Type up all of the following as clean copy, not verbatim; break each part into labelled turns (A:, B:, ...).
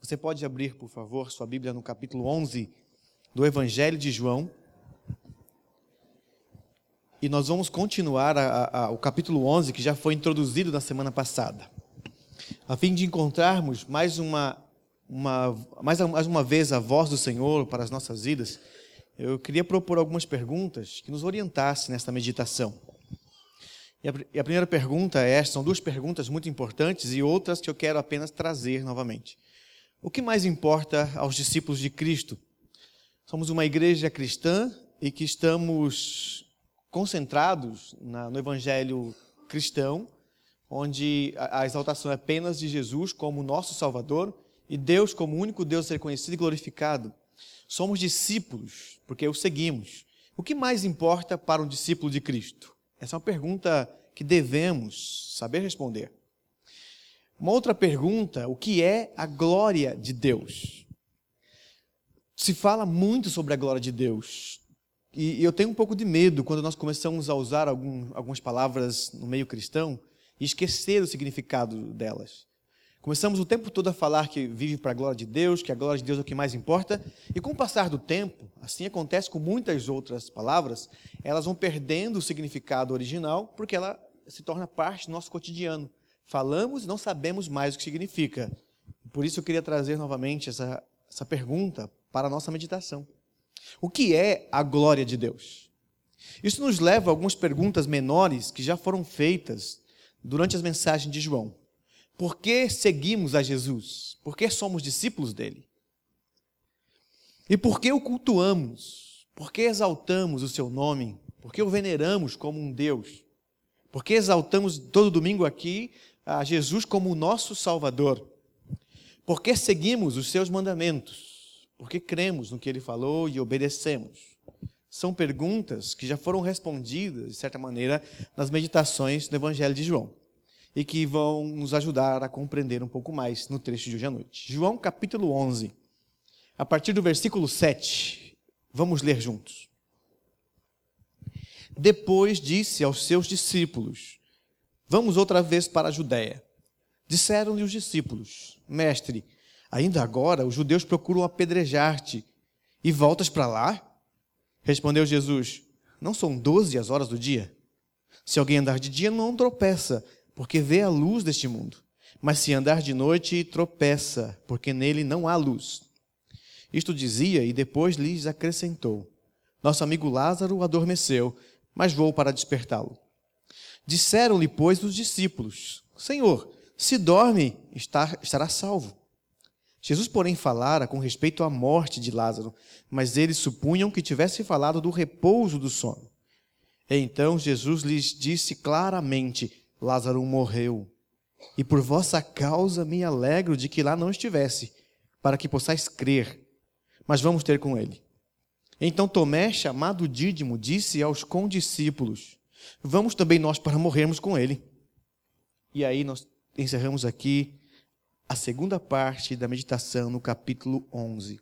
A: Você pode abrir, por favor, sua Bíblia no capítulo 11 do Evangelho de João. E nós vamos continuar o capítulo 11, que já foi introduzido na semana passada, a fim de encontrarmos mais uma vez a voz do Senhor para as nossas vidas. Eu queria propor algumas perguntas que nos orientassem nesta meditação. E a primeira pergunta são duas perguntas muito importantes e outras que eu quero apenas trazer novamente. O que mais importa aos discípulos de Cristo? Somos uma igreja cristã e que estamos concentrados no Evangelho cristão, onde a exaltação é apenas de Jesus como nosso Salvador e Deus como o único Deus a ser conhecido e glorificado. Somos discípulos, porque o seguimos. O que mais importa para um discípulo de Cristo? Essa é uma pergunta que devemos saber responder. Uma outra pergunta, o que é a glória de Deus? Se fala muito sobre a glória de Deus. E eu tenho um pouco de medo quando nós começamos a usar algumas palavras no meio cristão e esquecer o significado delas. Começamos o tempo todo a falar que vive para a glória de Deus, que a glória de Deus é o que mais importa, e com o passar do tempo, assim acontece com muitas outras palavras, elas vão perdendo o significado original porque ela se torna parte do nosso cotidiano. Falamos e não sabemos mais o que significa. Por isso eu queria trazer novamente essa pergunta para a nossa meditação. O que é a glória de Deus? Isso nos leva a algumas perguntas menores que já foram feitas durante as mensagens de João. Por que seguimos a Jesus? Por que somos discípulos dele? E por que o cultuamos? Por que exaltamos o seu nome? Por que o veneramos como um Deus? Por que exaltamos todo domingo aqui a Jesus como o nosso Salvador? Por que seguimos os seus mandamentos? Porque cremos no que ele falou e obedecemos. São perguntas que já foram respondidas, de certa maneira, nas meditações do Evangelho de João e que vão nos ajudar a compreender um pouco mais no trecho de hoje à noite. João capítulo 11, a partir do versículo 7, vamos ler juntos. Depois disse aos seus discípulos: vamos outra vez para a Judéia. Disseram-lhe os discípulos: Mestre, ainda agora os judeus procuram apedrejar-te, e voltas para lá? Respondeu Jesus: não são 12 as horas do dia? Se alguém andar de dia, não tropeça, porque vê a luz deste mundo. Mas se andar de noite, tropeça, porque nele não há luz. Isto dizia, e depois lhes acrescentou: nosso amigo Lázaro adormeceu, mas vou para despertá-lo. Disseram-lhe, pois, os discípulos: Senhor, se dorme, estará salvo. Jesus, porém, falara com respeito à morte de Lázaro, mas eles supunham que tivesse falado do repouso do sono. Então Jesus lhes disse claramente: Lázaro morreu, e por vossa causa me alegro de que lá não estivesse, para que possais crer, mas vamos ter com ele. Então Tomé, chamado Dídimo, disse aos condiscípulos: vamos também nós para morrermos com ele. E aí nós encerramos aqui a segunda parte da meditação no capítulo 11.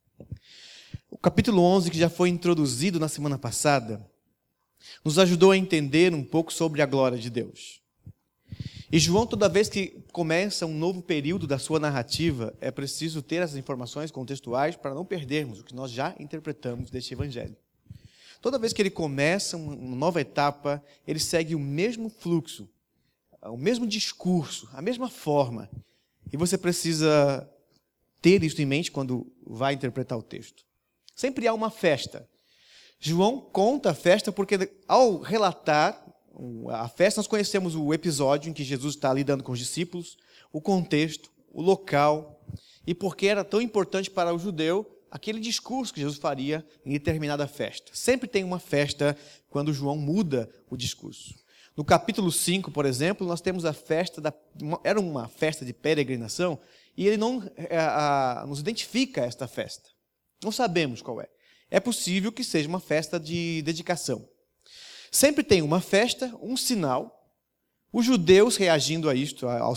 A: O capítulo 11, que já foi introduzido na semana passada, nos ajudou a entender um pouco sobre a glória de Deus. E João, toda vez que começa um novo período da sua narrativa, é preciso ter essas informações contextuais para não perdermos o que nós já interpretamos deste evangelho. Toda vez que ele começa uma nova etapa, ele segue o mesmo fluxo, o mesmo discurso, a mesma forma. E você precisa ter isso em mente quando vai interpretar o texto. Sempre há uma festa. João conta a festa porque, ao relatar a festa, nós conhecemos o episódio em que Jesus está lidando com os discípulos, o contexto, o local, e porque era tão importante para o judeu aquele discurso que Jesus faria em determinada festa. Sempre tem uma festa quando João muda o discurso. No capítulo 5, por exemplo, nós temos a festa, era uma festa de peregrinação, e ele não nos identifica esta festa. Não sabemos qual é. É possível que seja uma festa de dedicação. Sempre tem uma festa, um sinal, os judeus reagindo a isto, aos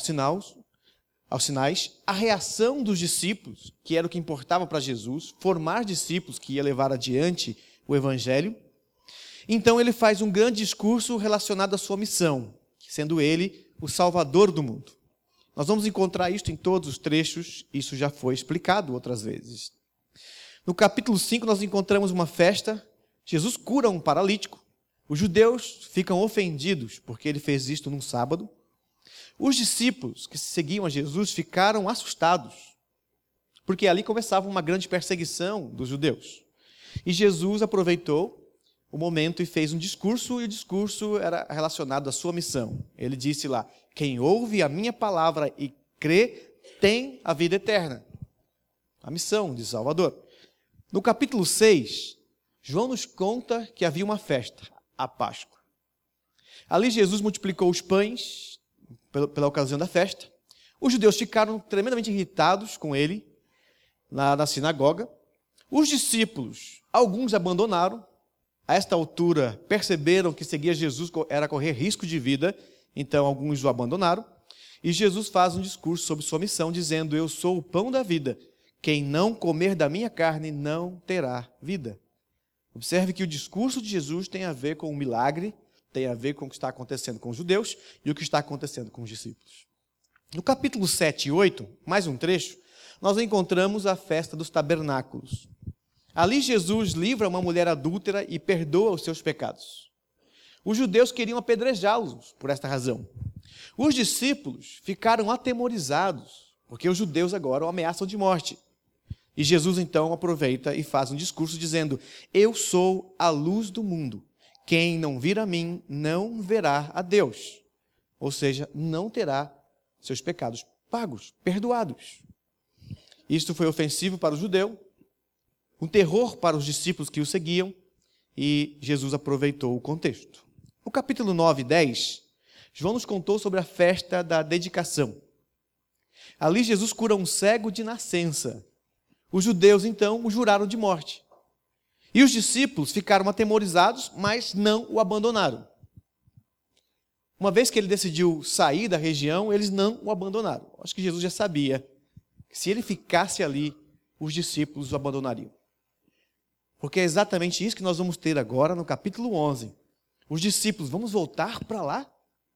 A: sinais, a reação dos discípulos, que era o que importava para Jesus, formar discípulos que ia levar adiante o evangelho. Então ele faz um grande discurso relacionado à sua missão, sendo ele o Salvador do mundo. Nós vamos encontrar isto em todos os trechos, isso já foi explicado outras vezes. No capítulo 5 nós encontramos uma festa, Jesus cura um paralítico, os judeus ficam ofendidos porque ele fez isto num sábado. Os discípulos que seguiam a Jesus ficaram assustados, porque ali começava uma grande perseguição dos judeus. E Jesus aproveitou o momento e fez um discurso, e o discurso era relacionado à sua missão. Ele disse lá: quem ouve a minha palavra e crê, tem a vida eterna. A missão de Salvador. No capítulo 6, João nos conta que havia uma festa, a Páscoa. Ali Jesus multiplicou os pães pela ocasião da festa. Os judeus ficaram tremendamente irritados com ele na sinagoga. Os discípulos, alguns abandonaram. A esta altura, perceberam que seguir Jesus era correr risco de vida, então alguns o abandonaram. E Jesus faz um discurso sobre sua missão, dizendo: eu sou o pão da vida. Quem não comer da minha carne não terá vida. Observe que o discurso de Jesus tem a ver com o milagre, tem a ver com o que está acontecendo com os judeus e o que está acontecendo com os discípulos. No capítulo 7 e 8, mais um trecho, nós encontramos a festa dos tabernáculos. Ali Jesus livra uma mulher adúltera e perdoa os seus pecados. Os judeus queriam apedrejá-los por esta razão. Os discípulos ficaram atemorizados, porque os judeus agora o ameaçam de morte. E Jesus então aproveita e faz um discurso dizendo: eu sou a luz do mundo. Quem não vir a mim não verá a Deus. Ou seja, não terá seus pecados pagos, perdoados. Isto foi ofensivo para o judeu, um terror para os discípulos que o seguiam, e Jesus aproveitou o contexto. No capítulo 9 e 10, João nos contou sobre a festa da dedicação. Ali Jesus cura um cego de nascença. Os judeus, então, o juraram de morte. E os discípulos ficaram atemorizados, mas não o abandonaram. Uma vez que ele decidiu sair da região, eles não o abandonaram. Acho que Jesus já sabia que se ele ficasse ali, os discípulos o abandonariam. Porque é exatamente isso que nós vamos ter agora no capítulo 11. Os discípulos: vamos voltar para lá?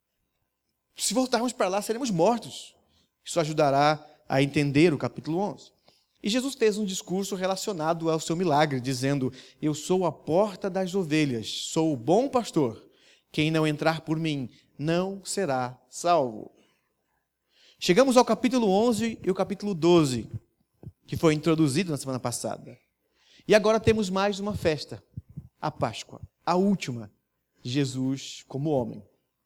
A: Se voltarmos para lá, seremos mortos. Isso ajudará a entender o capítulo 11. E Jesus fez um discurso relacionado ao seu milagre, dizendo: eu sou a porta das ovelhas, sou o bom pastor. Quem não entrar por mim não será salvo. Chegamos ao capítulo 11 e o capítulo 12, que foi introduzido na semana passada. E agora temos mais uma festa, a Páscoa, a última de Jesus como homem.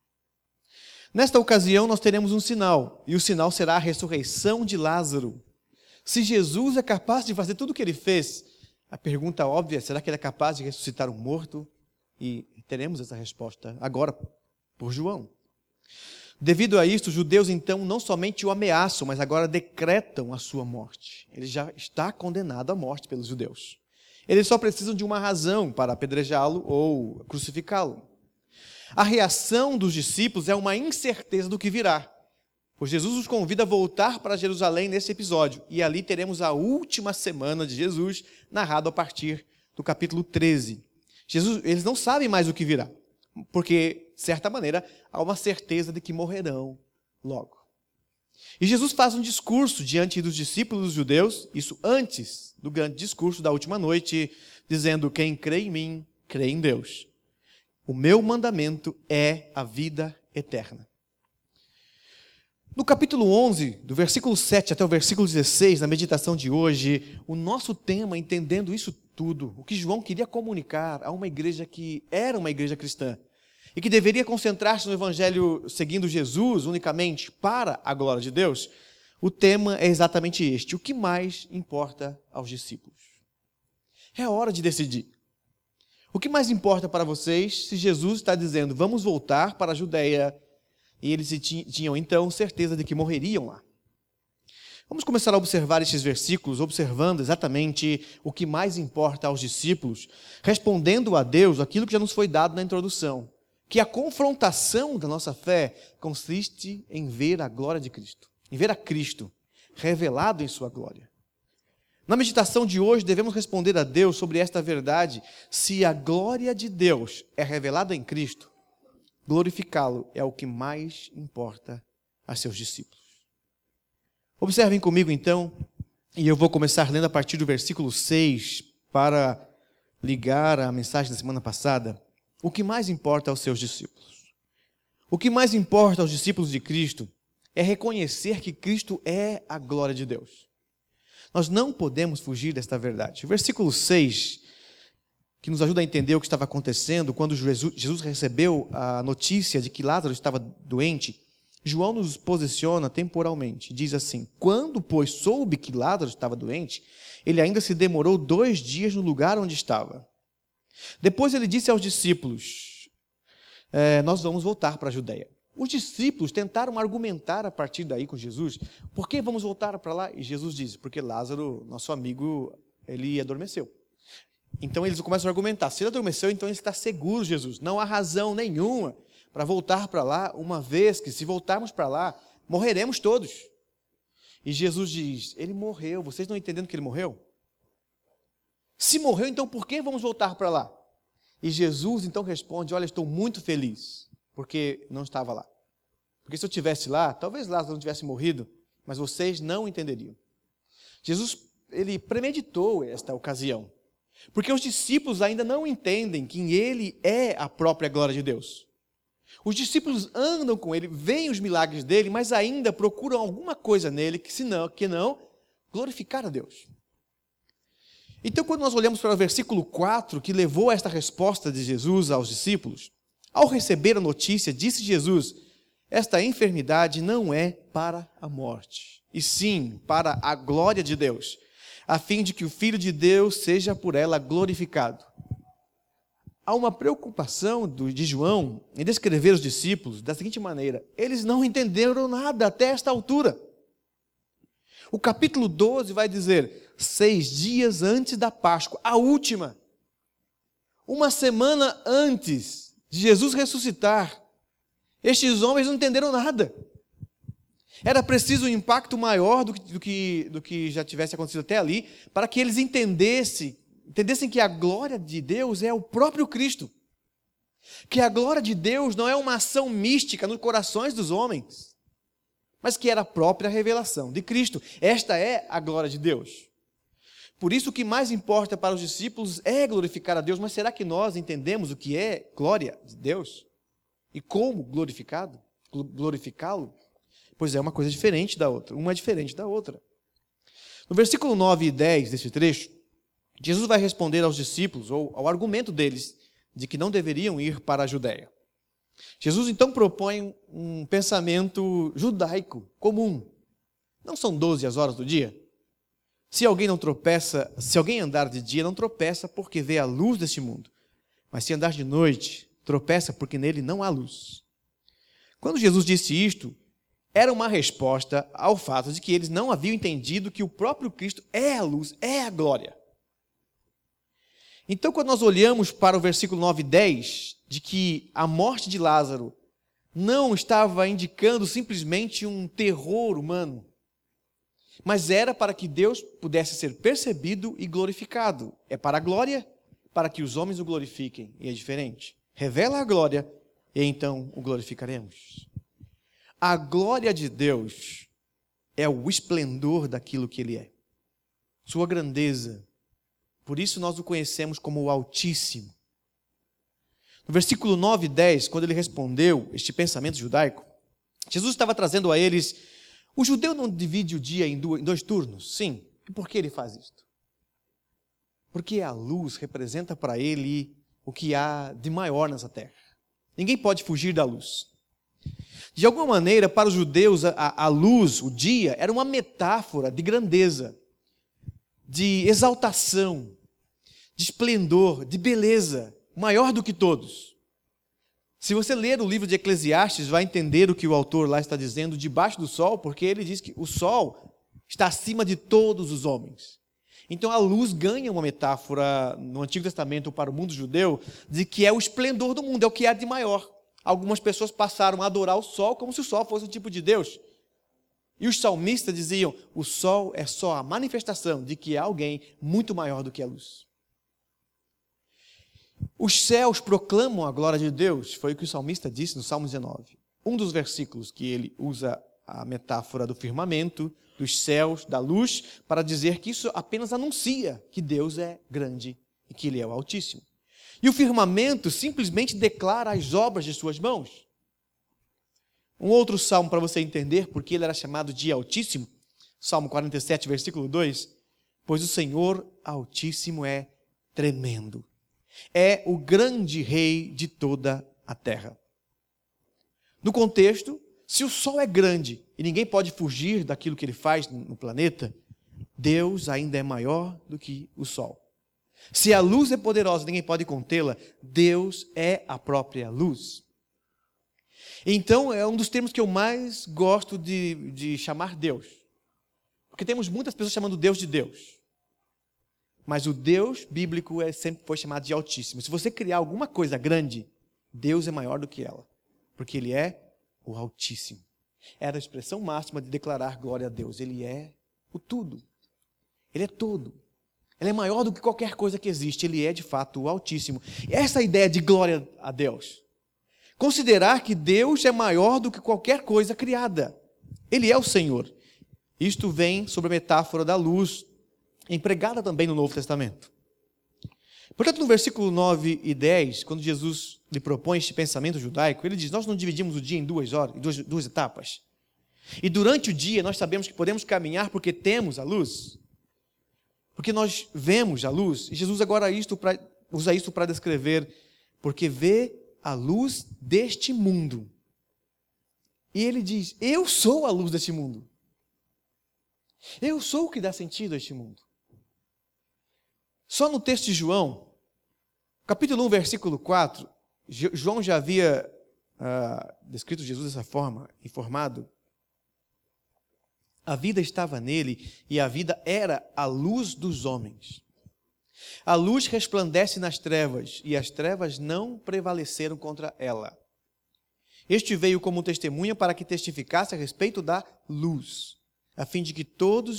A: Nesta ocasião nós teremos um sinal, e o sinal será a ressurreição de Lázaro. Se Jesus é capaz de fazer tudo o que ele fez, a pergunta óbvia: será que ele é capaz de ressuscitar um morto? E teremos essa resposta agora por João. Devido a isto, os judeus então não somente o ameaçam, mas agora decretam a sua morte. Ele já está condenado à morte pelos judeus. Eles só precisam de uma razão para apedrejá-lo ou crucificá-lo. A reação dos discípulos é uma incerteza do que virá. Pois Jesus os convida a voltar para Jerusalém nesse episódio. E ali teremos a última semana de Jesus, narrado a partir do capítulo 13. Eles não sabem mais o que virá, porque, de certa maneira, há uma certeza de que morrerão logo. E Jesus faz um discurso diante dos discípulos dos judeus, isso antes do grande discurso da última noite, dizendo: quem crê em mim, crê em Deus. O meu mandamento é a vida eterna. No capítulo 11, do versículo 7 até o versículo 16, na meditação de hoje, o nosso tema, entendendo isso tudo, o que João queria comunicar a uma igreja que era uma igreja cristã e que deveria concentrar-se no evangelho seguindo Jesus unicamente para a glória de Deus, o tema é exatamente este: o que mais importa aos discípulos? É hora de decidir. O que mais importa para vocês se Jesus está dizendo: vamos voltar para a Judeia, e eles tinham então certeza de que morreriam lá? Vamos começar a observar estes versículos, observando exatamente o que mais importa aos discípulos, respondendo a Deus aquilo que já nos foi dado na introdução, que a confrontação da nossa fé consiste em ver a glória de Cristo, em ver a Cristo revelado em sua glória. Na meditação de hoje, devemos responder a Deus sobre esta verdade: se a glória de Deus é revelada em Cristo, glorificá-lo é o que mais importa a seus discípulos. Observem comigo então, e eu vou começar lendo a partir do versículo 6, para ligar a mensagem da semana passada. O que mais importa aos seus discípulos? O que mais importa aos discípulos de Cristo é reconhecer que Cristo é a glória de Deus. Nós não podemos fugir desta verdade. O versículo 6, que nos ajuda a entender o que estava acontecendo quando Jesus recebeu a notícia de que Lázaro estava doente, João nos posiciona temporalmente. Diz assim: quando, pois, soube que Lázaro estava doente, ele ainda se demorou 2 dias no lugar onde estava. Depois ele disse aos discípulos: nós vamos voltar para a Judeia. Os discípulos tentaram argumentar a partir daí com Jesus: por que vamos voltar para lá? E Jesus disse: porque Lázaro, nosso amigo, ele adormeceu. Então eles começam a argumentar: se ele adormeceu, então ele está seguro, Jesus. Não há razão nenhuma para voltar para lá, uma vez que, se voltarmos para lá, morreremos todos. E Jesus diz: ele morreu. Vocês estão entendendo que ele morreu? Se morreu, então por que vamos voltar para lá? E Jesus então responde: olha, estou muito feliz, porque não estava lá. Porque se eu estivesse lá, talvez Lázaro não tivesse morrido, mas vocês não entenderiam. Jesus, ele premeditou esta ocasião, porque os discípulos ainda não entendem que ele é a própria glória de Deus. Os discípulos andam com ele, veem os milagres dele, mas ainda procuram alguma coisa nele que não glorificar a Deus. Então, quando nós olhamos para o versículo 4, que levou a esta resposta de Jesus aos discípulos, ao receber a notícia, disse Jesus: esta enfermidade não é para a morte, e sim para a glória de Deus, a fim de que o Filho de Deus seja por ela glorificado. Há uma preocupação de João em descrever os discípulos da seguinte maneira: eles não entenderam nada até esta altura. O capítulo 12 vai dizer: 6 dias antes da Páscoa, a última, uma semana antes de Jesus ressuscitar, estes homens não entenderam nada. Era preciso um impacto maior do que já tivesse acontecido até ali, para que eles entendessem que a glória de Deus é o próprio Cristo. Que a glória de Deus não é uma ação mística nos corações dos homens, mas que era a própria revelação de Cristo. Esta é a glória de Deus. Por isso, o que mais importa para os discípulos é glorificar a Deus. Mas será que nós entendemos o que é glória de Deus? E como glorificá-lo? Pois é, uma coisa diferente da outra. Uma é diferente da outra. No versículo 9 e 10 desse trecho, Jesus vai responder aos discípulos, ou ao argumento deles, de que não deveriam ir para a Judeia. Jesus então propõe um pensamento judaico comum. Não são 12 as horas do dia? Se alguém andar de dia, não tropeça porque vê a luz deste mundo. Mas se andar de noite, tropeça porque nele não há luz. Quando Jesus disse isto, era uma resposta ao fato de que eles não haviam entendido que o próprio Cristo é a luz, é a glória. Então, quando nós olhamos para o versículo 9 e 10, de que a morte de Lázaro não estava indicando simplesmente um terror humano, mas era para que Deus pudesse ser percebido e glorificado. É para a glória, para que os homens o glorifiquem, e é diferente. Revela a glória, e então o glorificaremos. A glória de Deus é o esplendor daquilo que Ele é, sua grandeza. Por isso nós o conhecemos como o Altíssimo. No versículo 9 e 10, quando ele respondeu este pensamento judaico, Jesus estava trazendo a eles: o judeu não divide o dia em 2 turnos? Sim. E por que ele faz isto? Porque a luz representa para ele o que há de maior nessa terra. Ninguém pode fugir da luz. De alguma maneira, para os judeus, a luz, o dia, era uma metáfora de grandeza, de exaltação, de esplendor, de beleza, maior do que todos. Se você ler o livro de Eclesiastes, vai entender o que o autor lá está dizendo debaixo do sol, porque ele diz que o sol está acima de todos os homens. Então a luz ganha uma metáfora no Antigo Testamento para o mundo judeu de que é o esplendor do mundo, é o que há de maior. Algumas pessoas passaram a adorar o sol como se o sol fosse um tipo de Deus. E os salmistas diziam: o sol é só a manifestação de que há alguém muito maior do que a luz. Os céus proclamam a glória de Deus, foi o que o salmista disse no Salmo 19. Um dos versículos que ele usa a metáfora do firmamento, dos céus, da luz, para dizer que isso apenas anuncia que Deus é grande e que Ele é o Altíssimo. E o firmamento simplesmente declara as obras de suas mãos. Um outro salmo para você entender porque ele era chamado de Altíssimo, Salmo 47, versículo 2, pois o Senhor Altíssimo é tremendo, é o grande Rei de toda a terra. No contexto, se o Sol é grande e ninguém pode fugir daquilo que ele faz no planeta, Deus ainda é maior do que o Sol. Se a luz é poderosa e ninguém pode contê-la, Deus é a própria luz. Então, é um dos termos que eu mais gosto de chamar Deus. Porque temos muitas pessoas chamando Deus de Deus. Mas o Deus bíblico sempre foi chamado de Altíssimo. Se você criar alguma coisa grande, Deus é maior do que ela. Porque Ele é o Altíssimo. Era a expressão máxima de declarar glória a Deus. Ele é o tudo. Ele é tudo. Ele é maior do que qualquer coisa que existe. Ele é, de fato, o Altíssimo. E essa ideia de glória a Deus. Considerar que Deus é maior do que qualquer coisa criada. Ele é o Senhor. Isto vem sobre a metáfora da luz, empregada também no Novo Testamento. Portanto, no versículo 9 e 10, quando Jesus lhe propõe este pensamento judaico, ele diz, nós não dividimos o dia em duas etapas. E durante o dia nós sabemos que podemos caminhar porque temos a luz. Porque nós vemos a luz. E Jesus agora usa isto para descrever, porque vê a luz deste mundo. E ele diz, eu sou a luz deste mundo. Eu sou o que dá sentido a este mundo. Só no texto de João, capítulo 1, versículo 4, João já havia descrito Jesus dessa forma, informado. A vida estava nele e a vida era a luz dos homens. A luz resplandece nas trevas e as trevas não prevaleceram contra ela. Este veio como testemunha para que testificasse a respeito da luz, a fim de que todos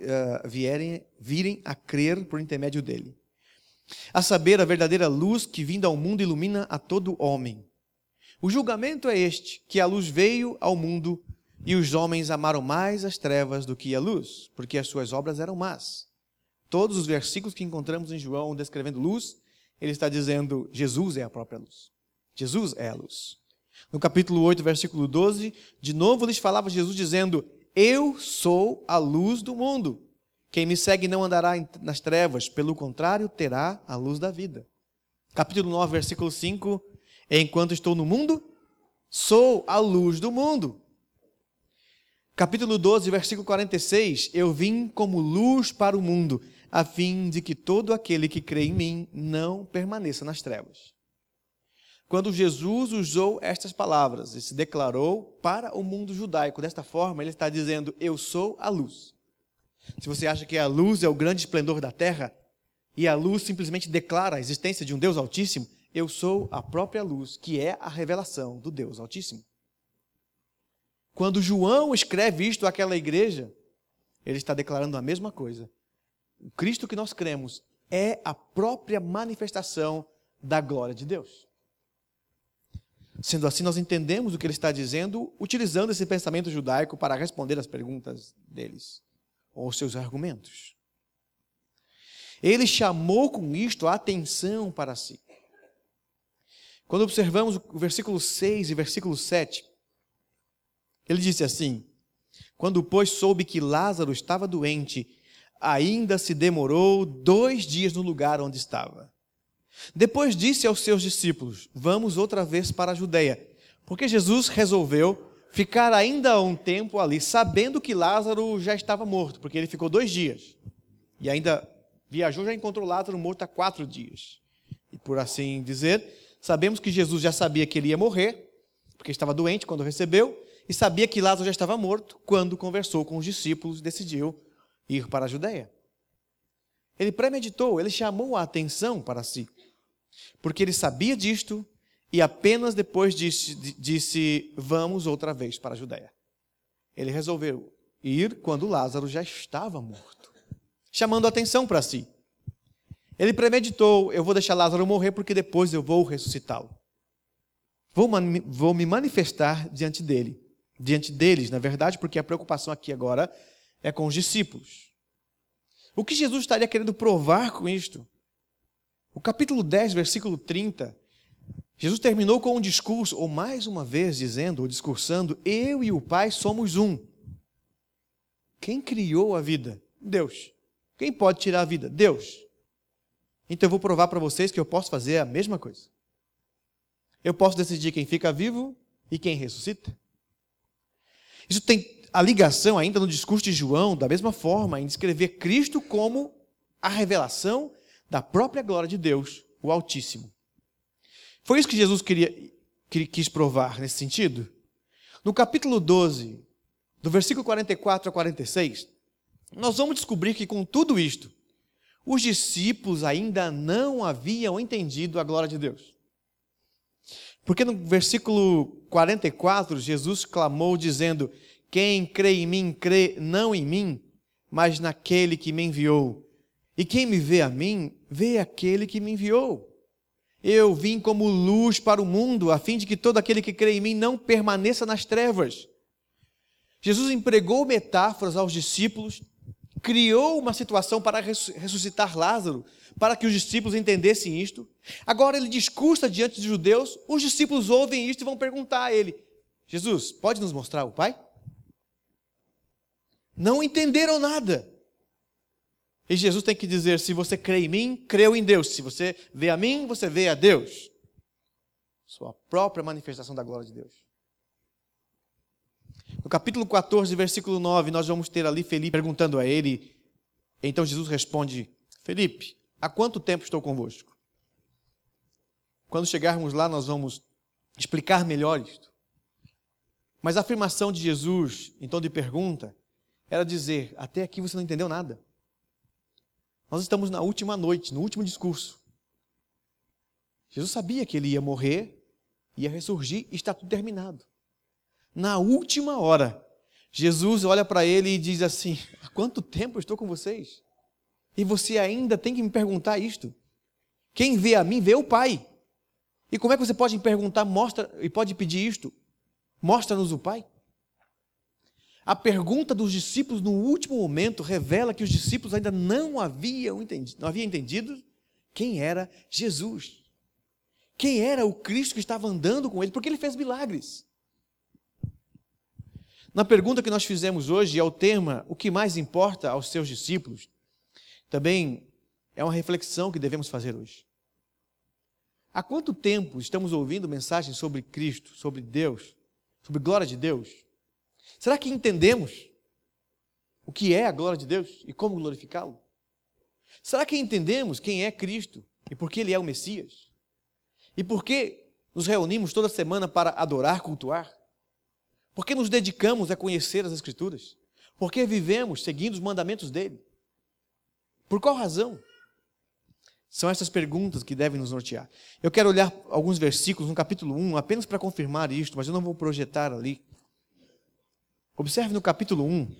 A: virem a crer por intermédio dele. A saber, a verdadeira luz que vinda ao mundo ilumina a todo homem. O julgamento é este, que a luz veio ao mundo e os homens amaram mais as trevas do que a luz, porque as suas obras eram más. Todos os versículos que encontramos em João descrevendo luz, ele está dizendo, Jesus é a própria luz. Jesus é a luz. No capítulo 8, versículo 12, de novo lhes falava Jesus dizendo, eu sou a luz do mundo. Quem me segue não andará nas trevas, pelo contrário, terá a luz da vida. Capítulo 9, versículo 5, enquanto estou no mundo, sou a luz do mundo. Capítulo 12, versículo 46, eu vim como luz para o mundo, a fim de que todo aquele que crê em mim não permaneça nas trevas. Quando Jesus usou estas palavras e se declarou para o mundo judaico desta forma, ele está dizendo, eu sou a luz. Se você acha que a luz é o grande esplendor da terra, e a luz simplesmente declara a existência de um Deus Altíssimo, eu sou a própria luz, que é a revelação do Deus Altíssimo. Quando João escreve isto àquela igreja, ele está declarando a mesma coisa. O Cristo que nós cremos é a própria manifestação da glória de Deus. Sendo assim, nós entendemos o que ele está dizendo, utilizando esse pensamento judaico para responder às perguntas deles, ou seus argumentos. Ele chamou com isto a atenção para si. Quando observamos o versículo 6 e versículo 7, ele disse assim, quando, pois, soube que Lázaro estava doente, ainda se demorou 2 dias no lugar onde estava. Depois disse aos seus discípulos, vamos outra vez para a Judeia, porque Jesus resolveu ficar ainda um tempo ali, sabendo que Lázaro já estava morto, porque ele ficou 2 dias. E ainda viajou, já encontrou Lázaro morto há 4 dias. E por assim dizer, sabemos que Jesus já sabia que ele ia morrer, porque estava doente quando recebeu, e sabia que Lázaro já estava morto quando conversou com os discípulos e decidiu ir para a Judeia. Ele premeditou, ele chamou a atenção para si, porque ele sabia disto e apenas depois disse vamos outra vez para a Judeia. Ele resolveu ir quando Lázaro já estava morto, chamando a atenção para si. Ele premeditou, eu vou deixar Lázaro morrer porque depois eu vou ressuscitá-lo. Vou me manifestar diante deles, na verdade, porque a preocupação aqui agora é com os discípulos. O que Jesus estaria querendo provar com isto? O capítulo 10, versículo 30, Jesus terminou com um discurso, ou mais uma vez dizendo, ou discursando, eu e o Pai somos um. Quem criou a vida? Deus. Quem pode tirar a vida? Deus. Então eu vou provar para vocês que eu posso fazer a mesma coisa. Eu posso decidir quem fica vivo e quem ressuscita. Isso tem a ligação ainda no discurso de João, da mesma forma, em descrever Cristo como a revelação da própria glória de Deus, o Altíssimo. Foi isso que Jesus quis provar nesse sentido? No capítulo 12, do versículo 44 a 46, nós vamos descobrir que com tudo isto, os discípulos ainda não haviam entendido a glória de Deus. Porque no versículo 44, Jesus clamou dizendo, quem crê em mim, crê não em mim, mas naquele que me enviou. E quem me vê a mim, vê aquele que me enviou. Eu vim como luz para o mundo, a fim de que todo aquele que crê em mim não permaneça nas trevas. Jesus empregou metáforas aos discípulos, criou uma situação para ressuscitar Lázaro, para que os discípulos entendessem isto. Agora ele discursa diante dos judeus, os discípulos ouvem isto e vão perguntar a ele, Jesus, pode nos mostrar o Pai? Não entenderam nada. E Jesus tem que dizer, se você crê em mim, creu em Deus. Se você vê a mim, você vê a Deus. Sua própria manifestação da glória de Deus. No capítulo 14, versículo 9, nós vamos ter ali Felipe perguntando a ele. Então Jesus responde, Felipe, há quanto tempo estou convosco? Quando chegarmos lá, nós vamos explicar melhor isto. Mas a afirmação de Jesus, em tom de pergunta, era dizer, até aqui você não entendeu nada. Nós estamos na última noite, no último discurso. Jesus sabia que ele ia morrer, ia ressurgir e está tudo terminado. Na última hora, Jesus olha para ele e diz assim, há quanto tempo eu estou com vocês? E você ainda tem que me perguntar isto? Quem vê a mim, vê o Pai. E como é que você pode me perguntar, mostra, e pode pedir isto? Mostra-nos o Pai. A pergunta dos discípulos no último momento revela que os discípulos ainda não haviam entendido quem era Jesus. Quem era o Cristo que estava andando com ele, porque ele fez milagres. Na pergunta que nós fizemos hoje, ao tema, o que mais importa aos seus discípulos, também é uma reflexão que devemos fazer hoje. Há quanto tempo estamos ouvindo mensagens sobre Cristo, sobre Deus, sobre glória de Deus? Será que entendemos o que é a glória de Deus e como glorificá-lo? Será que entendemos quem é Cristo e por que Ele é o Messias? E por que nos reunimos toda semana para adorar, cultuar? Por que nos dedicamos a conhecer as Escrituras? Por que vivemos seguindo os mandamentos dEle? Por qual razão? São essas perguntas que devem nos nortear. Eu quero olhar alguns versículos no capítulo 1, apenas para confirmar isto, mas eu não vou projetar ali. Observe no capítulo 1,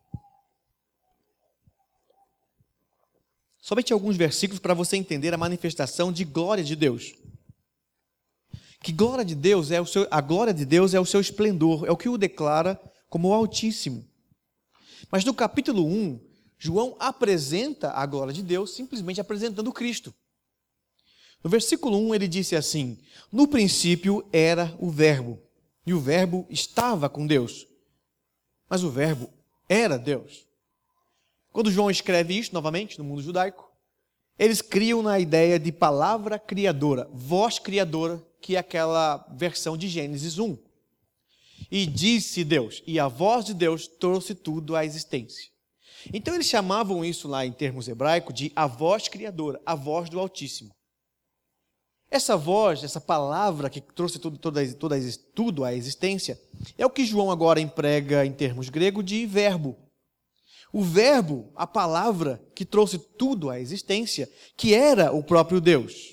A: somente alguns versículos para você entender a manifestação de glória de Deus. Que glória de Deus a glória de Deus é o seu esplendor, é o que o declara como o Altíssimo. Mas no capítulo 1, João apresenta a glória de Deus simplesmente apresentando Cristo. No versículo 1 ele disse assim, no princípio era o Verbo, e o Verbo estava com Deus. Mas o Verbo era Deus. Quando João escreve isto, novamente, no mundo judaico, eles criam na ideia de palavra criadora, voz criadora, que é aquela versão de Gênesis 1. E disse Deus, e a voz de Deus trouxe tudo à existência. Então eles chamavam isso lá em termos hebraicos de a voz criadora, a voz do Altíssimo. Essa voz, essa palavra que trouxe tudo à existência, é o que João agora emprega em termos grego de verbo. O verbo, a palavra que trouxe tudo à existência, que era o próprio Deus.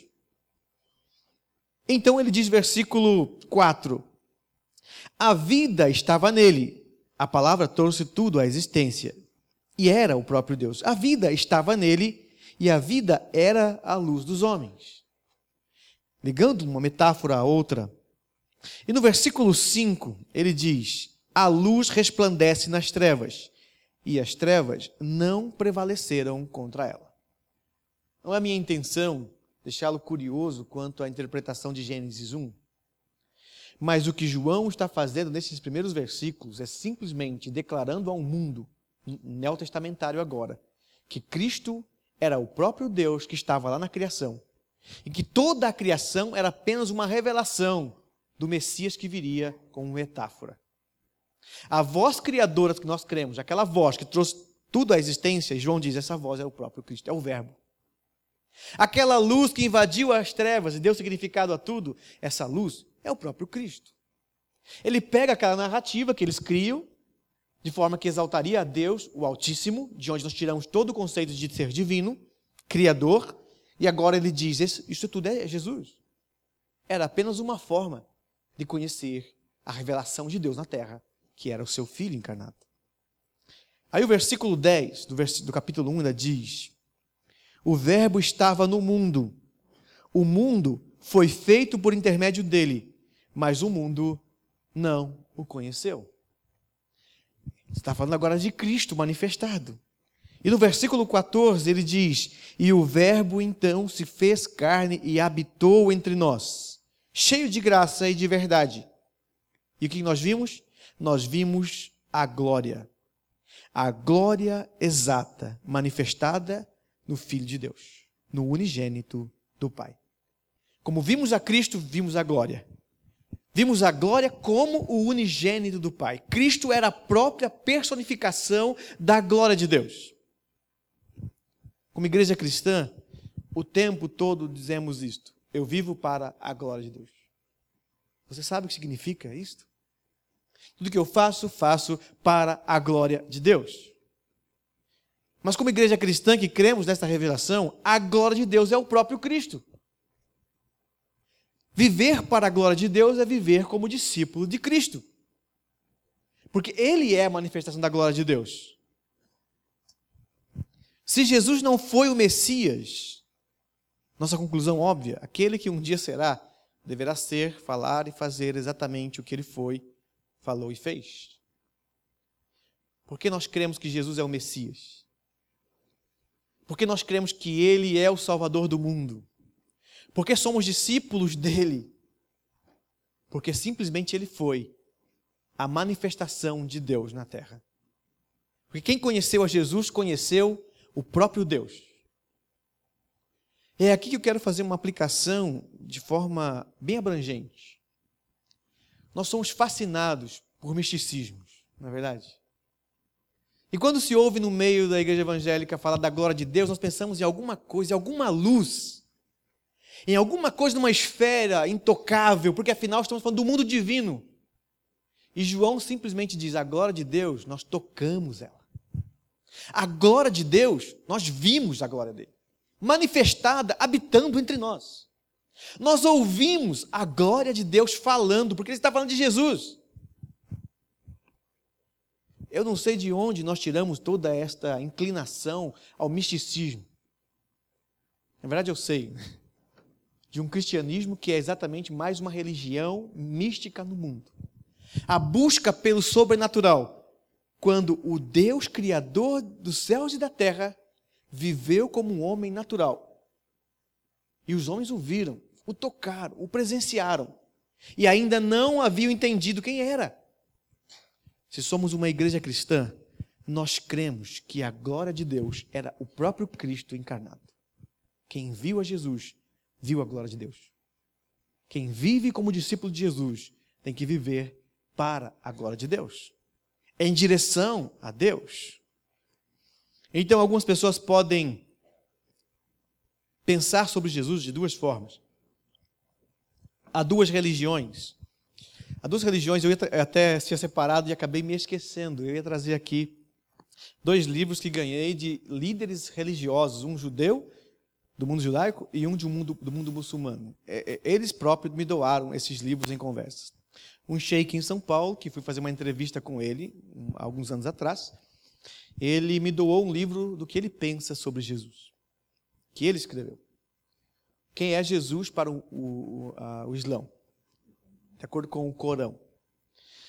A: Então ele diz, versículo 4, a vida estava nele, a palavra trouxe tudo à existência, e era o próprio Deus. A vida estava nele, e a vida era a luz dos homens. Ligando uma metáfora à outra. E no versículo 5, ele diz, a luz resplandece nas trevas, e as trevas não prevaleceram contra ela. Não é minha intenção deixá-lo curioso quanto à interpretação de Gênesis 1, mas o que João está fazendo nesses primeiros versículos é simplesmente declarando ao mundo, neotestamentário agora, que Cristo era o próprio Deus que estava lá na criação e que toda a criação era apenas uma revelação do Messias que viria como metáfora. A voz criadora que nós cremos, aquela voz que trouxe tudo à existência, e João diz, essa voz é o próprio Cristo, é o Verbo. Aquela luz que invadiu as trevas e deu significado a tudo, essa luz é o próprio Cristo. Ele pega aquela narrativa que eles criam, de forma que exaltaria a Deus, o Altíssimo, de onde nós tiramos todo o conceito de ser divino, criador, e agora ele diz, isso tudo é Jesus. Era apenas uma forma de conhecer a revelação de Deus na terra, que era o seu Filho encarnado. Aí o versículo 10 do capítulo 1 ainda diz, o Verbo estava no mundo, o mundo foi feito por intermédio dele, mas o mundo não o conheceu. Está falando agora de Cristo manifestado. E no versículo 14 ele diz, e o Verbo então se fez carne e habitou entre nós, cheio de graça e de verdade. E o que nós vimos? Nós vimos a glória exata, manifestada no Filho de Deus, no unigênito do Pai. Como vimos a Cristo, vimos a glória. Vimos a glória como o unigênito do Pai. Cristo era a própria personificação da glória de Deus. Como igreja cristã, o tempo todo dizemos isto. Eu vivo para a glória de Deus. Você sabe o que significa isto? Tudo que eu faço, faço para a glória de Deus. Mas como igreja cristã que cremos nesta revelação, a glória de Deus é o próprio Cristo. Viver para a glória de Deus é viver como discípulo de Cristo. Porque Ele é a manifestação da glória de Deus. Se Jesus não foi o Messias, nossa conclusão óbvia, aquele que um dia será, deverá ser, falar e fazer exatamente o que Ele foi, falou e fez. Por que nós cremos que Jesus é o Messias? Porque nós cremos que Ele é o Salvador do mundo. Porque somos discípulos dEle. Porque simplesmente Ele foi a manifestação de Deus na terra. Porque quem conheceu a Jesus, conheceu o próprio Deus. É aqui que eu quero fazer uma aplicação de forma bem abrangente. Nós somos fascinados por misticismos, não é verdade? E quando se ouve no meio da igreja evangélica falar da glória de Deus, nós pensamos em alguma coisa, em alguma luz, em alguma coisa numa esfera intocável, porque afinal estamos falando do mundo divino. E João simplesmente diz, a glória de Deus, nós tocamos ela. A glória de Deus, nós vimos a glória dele, manifestada, habitando entre nós. Nós ouvimos a glória de Deus falando, porque ele está falando de Jesus. Eu não sei de onde nós tiramos toda esta inclinação ao misticismo. Na verdade eu sei, de um cristianismo que é exatamente mais uma religião mística no mundo. A busca pelo sobrenatural, quando o Deus Criador dos céus e da terra viveu como um homem natural. E os homens o viram, o tocaram, o presenciaram. E ainda não haviam entendido quem era. Se somos uma igreja cristã, nós cremos que a glória de Deus era o próprio Cristo encarnado. Quem viu a Jesus, viu a glória de Deus. Quem vive como discípulo de Jesus, tem que viver para a glória de Deus. Em direção a Deus. Então, algumas pessoas podem pensar sobre Jesus de duas formas. Há duas religiões. Há duas religiões, eu até tinha separado e acabei me esquecendo. Eu ia trazer aqui 2 livros que ganhei de líderes religiosos, um judeu, do mundo judaico, e um do mundo muçulmano. Eles próprios me doaram esses livros em conversas. Um sheik em São Paulo, que fui fazer uma entrevista com ele, há alguns anos atrás, ele me doou um livro do que ele pensa sobre Jesus, que ele escreveu. Quem é Jesus para o Islã, de acordo com o Corão.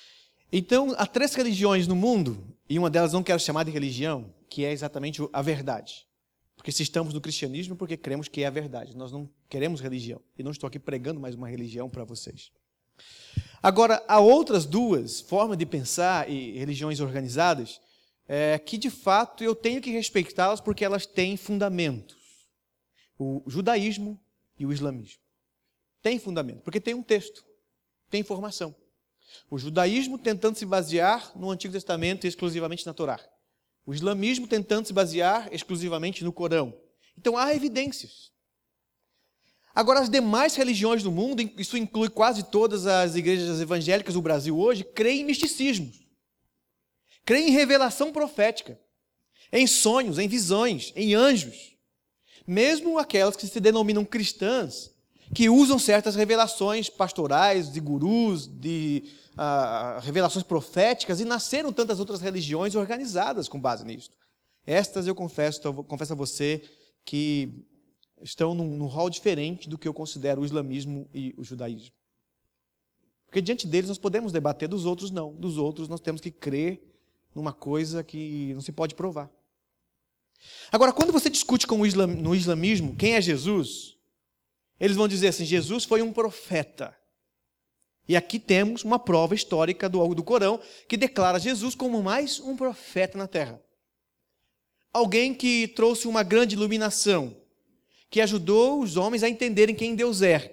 A: Então, há 3 religiões no mundo, e uma delas não quero chamar de religião, que é exatamente a verdade. Porque se estamos no cristianismo, porque cremos que é a verdade. Nós não queremos religião. E não estou aqui pregando mais uma religião para vocês. Agora, há outras 2 formas de pensar e religiões organizadas que, de fato, eu tenho que respeitá-las porque elas têm fundamentos. O judaísmo e o islamismo. Tem fundamento, porque tem um texto, tem informação. O judaísmo tentando se basear no Antigo Testamento e exclusivamente na Torá. O islamismo tentando se basear exclusivamente no Corão. Então há evidências. Agora, as demais religiões do mundo, isso inclui quase todas as igrejas evangélicas do Brasil hoje, creem em misticismo. Creem em revelação profética, em sonhos, em visões, em anjos. Mesmo aquelas que se denominam cristãs, que usam certas revelações pastorais, de gurus, de revelações proféticas, e nasceram tantas outras religiões organizadas com base nisto. Estas, eu confesso a você, que estão num rol diferente do que eu considero o islamismo e o judaísmo. Porque diante deles nós podemos debater, dos outros não. Dos outros nós temos que crer numa coisa que não se pode provar. Agora, quando você discute no islamismo quem é Jesus, eles vão dizer assim, Jesus foi um profeta. E aqui temos uma prova histórica do Corão que declara Jesus como mais um profeta na terra. Alguém que trouxe uma grande iluminação, que ajudou os homens a entenderem quem Deus é.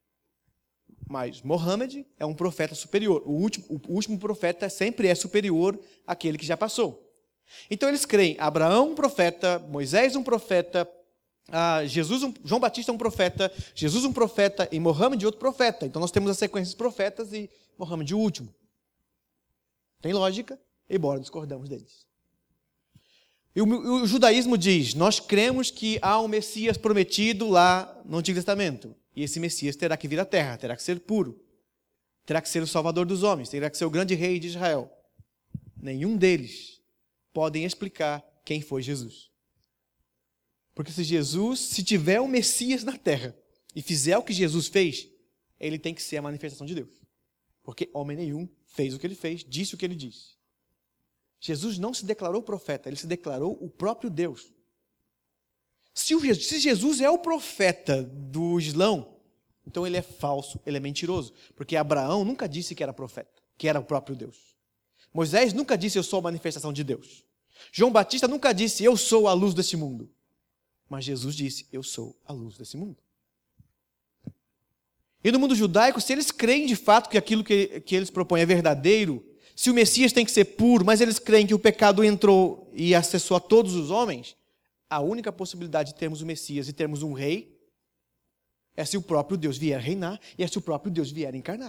A: Mas Mohammed é um profeta superior. O último profeta sempre é superior àquele que já passou. Então eles creem Abraão um profeta, Moisés um profeta, João Batista um profeta, Jesus um profeta e Mohammed outro profeta. Então nós temos a sequência dos profetas e Mohammed o último. Tem lógica, embora discordamos deles. E o judaísmo diz, nós cremos que há um Messias prometido lá no Antigo Testamento. E esse Messias terá que vir à terra, terá que ser puro. Terá que ser o Salvador dos homens, terá que ser o grande rei de Israel. Nenhum deles podem explicar quem foi Jesus. Porque se tiver um Messias na terra e fizer o que Jesus fez, ele tem que ser a manifestação de Deus. Porque homem nenhum fez o que ele fez, disse o que ele disse. Jesus não se declarou profeta, ele se declarou o próprio Deus. Se Jesus é o profeta do Islão, então ele é falso, ele é mentiroso. Porque Abraão nunca disse que era profeta, que era o próprio Deus. Moisés nunca disse, eu sou a manifestação de Deus. João Batista nunca disse, eu sou a luz desse mundo. Mas Jesus disse, eu sou a luz desse mundo. E no mundo judaico, se eles creem de fato que aquilo que eles propõem é verdadeiro, se o Messias tem que ser puro, mas eles creem que o pecado entrou e acessou a todos os homens, a única possibilidade de termos o Messias e termos um rei é se o próprio Deus vier reinar e é se o próprio Deus vier encarnar.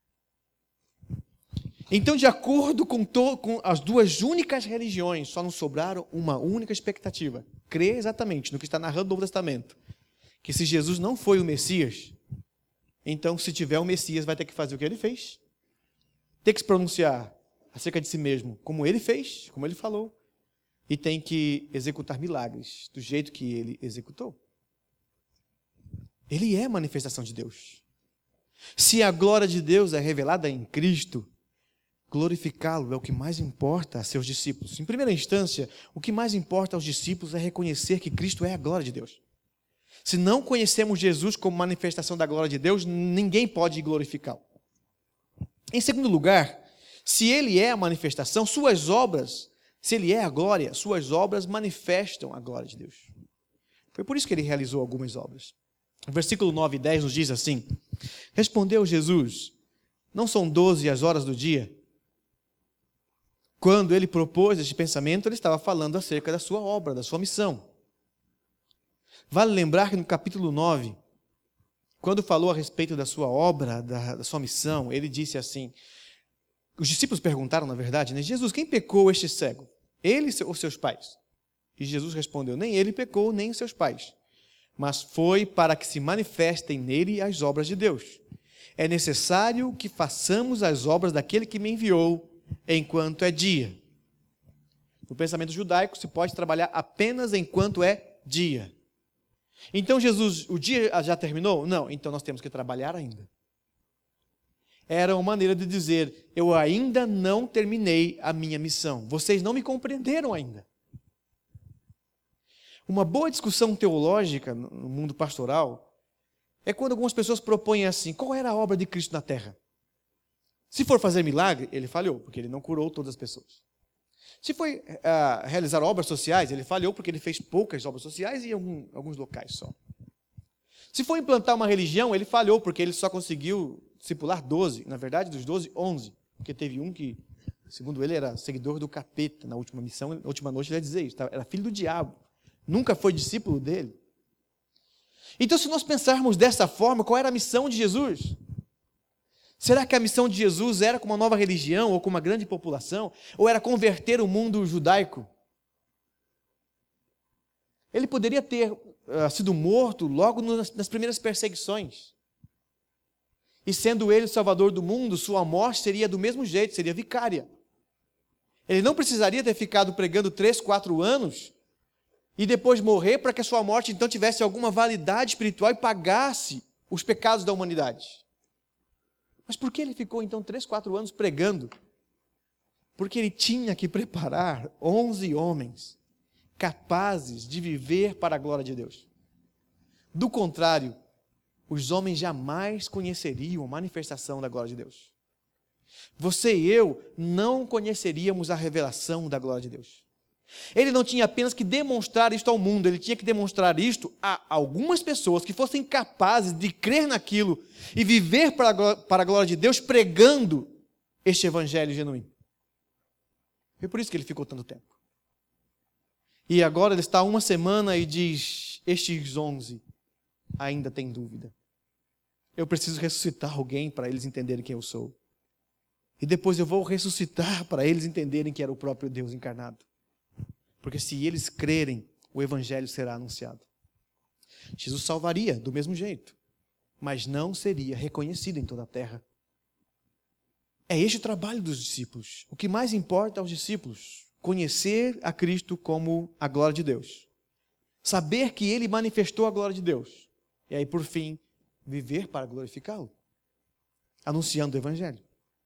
A: Então, de acordo com as 2 únicas religiões, só nos sobraram uma única expectativa. Crer exatamente no que está narrando o Novo Testamento. Que se Jesus não foi o Messias, então se tiver o Messias vai ter que fazer o que ele fez. Tem que se pronunciar acerca de si mesmo como ele fez, como ele falou. E tem que executar milagres do jeito que ele executou. Ele é a manifestação de Deus. Se a glória de Deus é revelada em Cristo, glorificá-lo é o que mais importa a seus discípulos. Em primeira instância, o que mais importa aos discípulos é reconhecer que Cristo é a glória de Deus. Se não conhecemos Jesus como manifestação da glória de Deus, ninguém pode glorificá-lo. Em segundo lugar, se ele é a manifestação, suas obras, se ele é a glória, suas obras manifestam a glória de Deus. Foi por isso que ele realizou algumas obras. O versículo 9 e 10 nos diz assim, respondeu Jesus, não são 12 as horas do dia? Quando ele propôs este pensamento, ele estava falando acerca da sua obra, da sua missão. Vale lembrar que no capítulo 9, quando falou a respeito da sua obra, da sua missão, ele disse assim, os discípulos perguntaram, na verdade, né, Jesus, quem pecou este cego? Ele ou seus pais? E Jesus respondeu, nem ele pecou, nem os seus pais, mas foi para que se manifestem nele as obras de Deus. É necessário que façamos as obras daquele que me enviou, enquanto é dia. No pensamento judaico, se pode trabalhar apenas enquanto é dia. Então, Jesus, o dia já terminou? Não, então nós temos que trabalhar ainda. era uma maneira de dizer: eu ainda não terminei a minha missão. Vocês não me compreenderam ainda. Uma boa discussão teológica no mundo pastoral é quando algumas pessoas propõem assim: qual era a obra de Cristo na terra? Se for fazer milagre, ele falhou, porque ele não curou todas as pessoas. Se foi realizar obras sociais, ele falhou, porque ele fez poucas obras sociais em alguns locais só. Se for implantar uma religião, ele falhou, porque ele só conseguiu discipular 12. Na verdade, dos 12, 11. Porque teve um que, segundo ele, era seguidor do capeta na última missão. Na última noite ele ia dizer isso, era filho do diabo. Nunca foi discípulo dele. Então, se nós pensarmos dessa forma, qual era a missão de Jesus? Será que a missão de Jesus era com uma nova religião ou com uma grande população? Ou era converter o mundo judaico? Ele poderia ter sido morto logo nas primeiras perseguições. E sendo ele o salvador do mundo, sua morte seria do mesmo jeito, seria vicária. Ele não precisaria ter ficado pregando 3, 4 anos e depois morrer para que a sua morte então tivesse alguma validade espiritual e pagasse os pecados da humanidade. Mas por que ele ficou então 3, 4 anos pregando? Porque ele tinha que preparar 11 homens capazes de viver para a glória de Deus. Do contrário, os homens jamais conheceriam a manifestação da glória de Deus. Você e eu não conheceríamos a revelação da glória de Deus. Ele não tinha apenas que demonstrar isto ao mundo, ele tinha que demonstrar isto a algumas pessoas que fossem capazes de crer naquilo e viver para a glória de Deus pregando este evangelho genuíno. Foi por isso que ele ficou tanto tempo. E agora ele está 1 semana e diz: estes 11 ainda têm dúvida. Eu preciso ressuscitar alguém para eles entenderem quem eu sou. E depois eu vou ressuscitar para eles entenderem que era o próprio Deus encarnado. Porque se eles crerem, o evangelho será anunciado. Jesus salvaria do mesmo jeito, mas não seria reconhecido em toda a terra. É este o trabalho dos discípulos. O que mais importa aos discípulos: conhecer a Cristo como a glória de Deus. Saber que Ele manifestou a glória de Deus. E aí, por fim, viver para glorificá-lo. Anunciando o evangelho.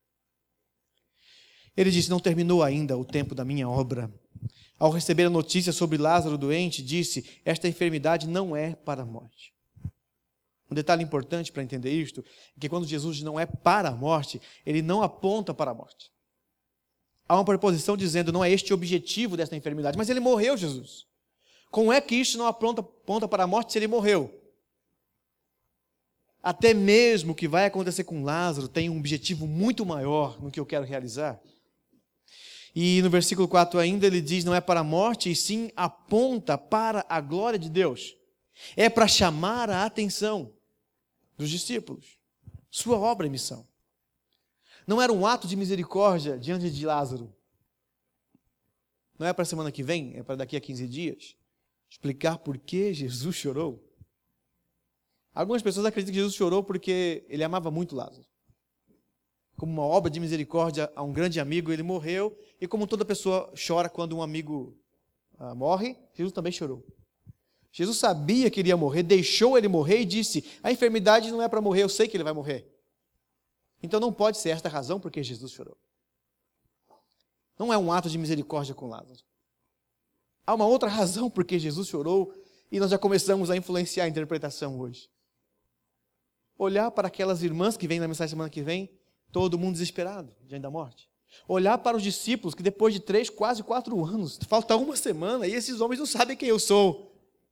A: Ele disse: não terminou ainda o tempo da minha obra. Ao receber a notícia sobre Lázaro doente, disse: esta enfermidade não é para a morte. Um detalhe importante para entender isto é que quando Jesus não é para a morte, ele não aponta para a morte. Há uma preposição dizendo: não é este o objetivo desta enfermidade, mas ele morreu, Jesus. Como é que isto não aponta para a morte se ele morreu? Até mesmo o que vai acontecer com Lázaro tem um objetivo muito maior no que eu quero realizar. E no versículo 4 ainda ele diz: não é para a morte, e sim aponta para a glória de Deus. É para chamar a atenção dos discípulos. Sua obra e missão. Não era um ato de misericórdia diante de Lázaro. Não é para a semana que vem, é para daqui a 15 dias. Explicar por que Jesus chorou. Algumas pessoas acreditam que Jesus chorou porque ele amava muito Lázaro. Como uma obra de misericórdia a um grande amigo, ele morreu. E como toda pessoa chora quando um amigo morre, Jesus também chorou. Jesus sabia que ele ia morrer, deixou ele morrer e disse: a enfermidade não é para morrer, eu sei que ele vai morrer. Então não pode ser esta a razão porque Jesus chorou. Não é um ato de misericórdia com Lázaro. Há uma outra razão porque Jesus chorou e nós já começamos a influenciar a interpretação hoje. Olhar para aquelas irmãs que vêm na mensagem semana que vem, todo mundo desesperado diante da morte. Olhar para os discípulos que depois de 3, quase 4 anos, falta 1 semana e esses homens não sabem quem eu sou.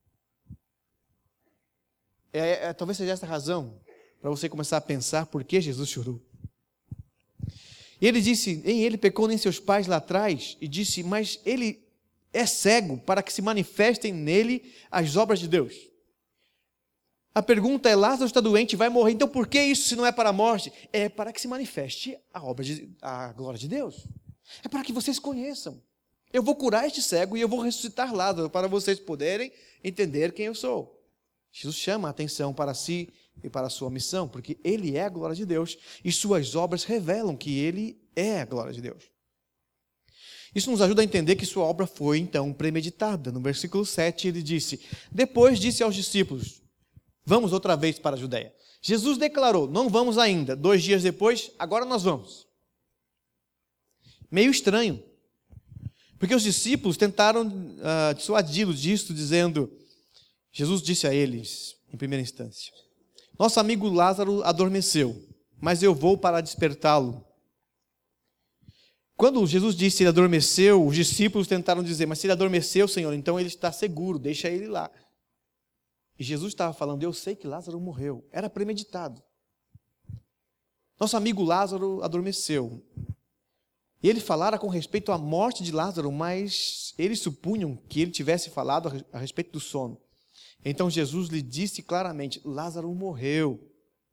A: Talvez seja essa a razão para você começar a pensar por que Jesus chorou. E ele disse: em ele pecou nem seus pais lá atrás, e disse: mas ele é cego para que se manifestem nele as obras de Deus. A pergunta é: Lázaro está doente, vai morrer, então por que isso se não é para a morte? É para que se manifeste a glória de Deus. É para que vocês conheçam. Eu vou curar este cego e eu vou ressuscitar Lázaro para vocês poderem entender quem eu sou. Jesus chama a atenção para si e para a sua missão, porque ele é a glória de Deus e suas obras revelam que ele é a glória de Deus. Isso nos ajuda a entender que sua obra foi então premeditada. No versículo 7 ele disse: depois disse aos discípulos: vamos outra vez para a Judeia. Jesus declarou, não vamos ainda. 2 dias depois, agora nós vamos. Meio estranho. Porque os discípulos tentaram dissuadi-lo disto, dizendo, Jesus disse a eles, em primeira instância, nosso amigo Lázaro adormeceu, mas eu vou para despertá-lo. Quando Jesus disse ele adormeceu, os discípulos tentaram dizer, mas se ele adormeceu, Senhor, então ele está seguro, deixa ele lá. E Jesus estava falando, eu sei que Lázaro morreu, era premeditado. Nosso amigo Lázaro adormeceu. E ele falara com respeito à morte de Lázaro, mas eles supunham que ele tivesse falado a respeito do sono. Então Jesus lhe disse claramente, Lázaro morreu.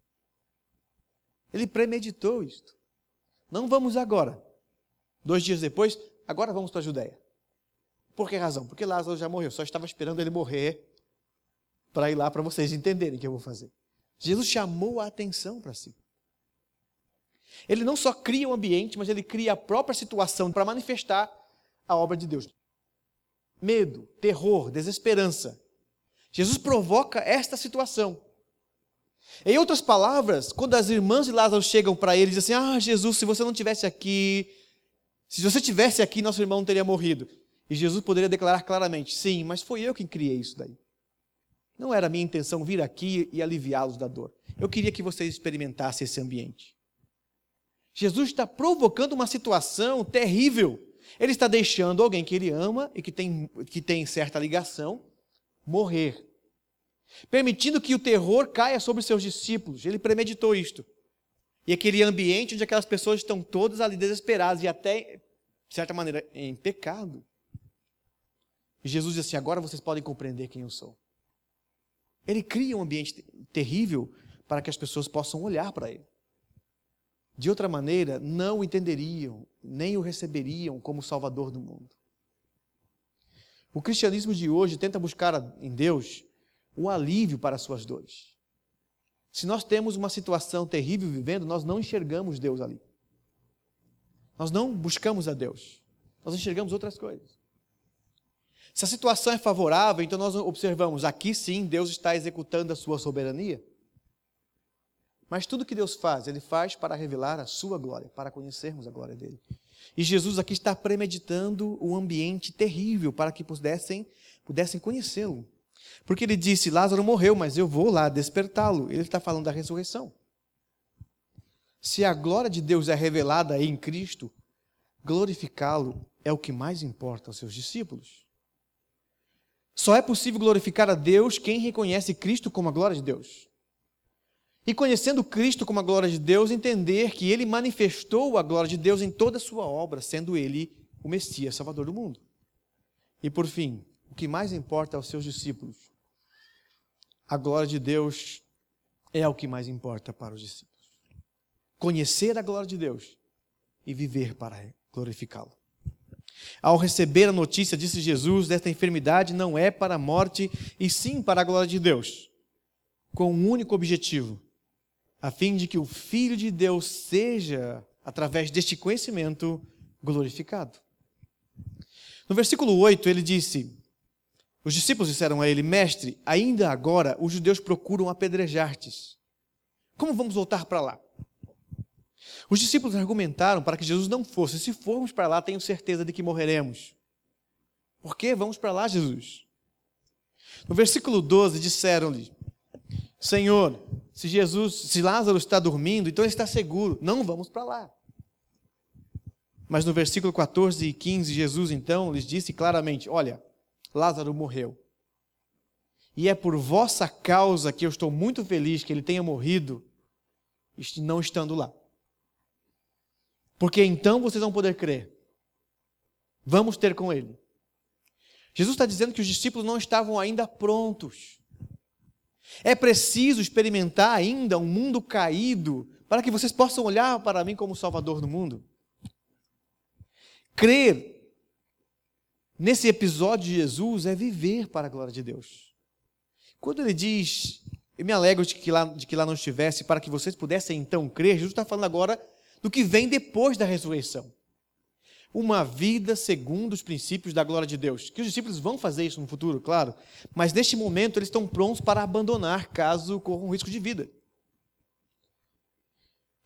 A: Ele premeditou isto. Não vamos agora. 2 dias depois, agora vamos para a Judéia. Por que razão? Porque Lázaro já morreu, só estava esperando ele morrer para ir lá para vocês entenderem o que eu vou fazer. Jesus chamou a atenção para si. Ele não só cria o ambiente, mas ele cria a própria situação para manifestar a obra de Deus. Medo, terror, desesperança. Jesus provoca esta situação. Em outras palavras, quando as irmãs de Lázaro chegam para ele e dizem assim, Jesus, se você não estivesse aqui, se você estivesse aqui, nosso irmão não teria morrido. E Jesus poderia declarar claramente, sim, mas foi eu quem criei isso daí. Não era a minha intenção vir aqui e aliviá-los da dor. Eu queria que vocês experimentassem esse ambiente. Jesus está provocando uma situação terrível. Ele está deixando alguém que ele ama e que tem certa ligação morrer. Permitindo que o terror caia sobre seus discípulos. Ele premeditou isto. E aquele ambiente onde aquelas pessoas estão todas ali desesperadas e até, de certa maneira, em pecado. E Jesus diz assim, agora vocês podem compreender quem eu sou. Ele cria um ambiente terrível para que as pessoas possam olhar para ele. De outra maneira, não o entenderiam, nem o receberiam como Salvador do mundo. O cristianismo de hoje tenta buscar em Deus um alívio para as suas dores. Se nós temos uma situação terrível vivendo, nós não enxergamos Deus ali. Nós não buscamos a Deus. Nós enxergamos outras coisas. Se a situação é favorável, então nós observamos, aqui sim, Deus está executando a sua soberania. Mas tudo que Deus faz, Ele faz para revelar a sua glória, para conhecermos a glória dEle. E Jesus aqui está premeditando um ambiente terrível para que pudessem conhecê-lo. Porque Ele disse, Lázaro morreu, mas eu vou lá despertá-lo. Ele está falando da ressurreição. Se a glória de Deus é revelada em Cristo, glorificá-lo é o que mais importa aos seus discípulos. Só é possível glorificar a Deus quem reconhece Cristo como a glória de Deus. E conhecendo Cristo como a glória de Deus, entender que Ele manifestou a glória de Deus em toda a sua obra, sendo Ele o Messias, Salvador do mundo. E por fim, o que mais importa aos seus discípulos, a glória de Deus é o que mais importa para os discípulos. Conhecer a glória de Deus e viver para glorificá-lo. Ao receber a notícia, disse Jesus, desta enfermidade não é para a morte, e sim para a glória de Deus, com um único objetivo, a fim de que o Filho de Deus seja, através deste conhecimento, glorificado. No versículo 8, ele disse, os discípulos disseram a ele, Mestre, ainda agora os judeus procuram apedrejar-te. Como vamos voltar para lá? Os discípulos argumentaram para que Jesus não fosse. Se formos para lá, tenho certeza de que morreremos. Por que vamos para lá, Jesus? No versículo 12, disseram-lhe, Senhor, se Lázaro está dormindo, então ele está seguro, não vamos para lá. Mas no versículo 14 e 15, Jesus então lhes disse claramente, olha, Lázaro morreu. E é por vossa causa que eu estou muito feliz que ele tenha morrido, não estando lá. Porque então vocês vão poder crer. Vamos ter com ele. Jesus está dizendo que os discípulos não estavam ainda prontos. É preciso experimentar ainda um mundo caído para que vocês possam olhar para mim como Salvador do mundo. Crer nesse episódio de Jesus é viver para a glória de Deus. Quando ele diz, eu me alegro de que lá não estivesse, para que vocês pudessem então crer, Jesus está falando agora do que vem depois da ressurreição. Uma vida segundo os princípios da glória de Deus. Que os discípulos vão fazer isso no futuro, claro, mas neste momento eles estão prontos para abandonar caso corram risco de vida.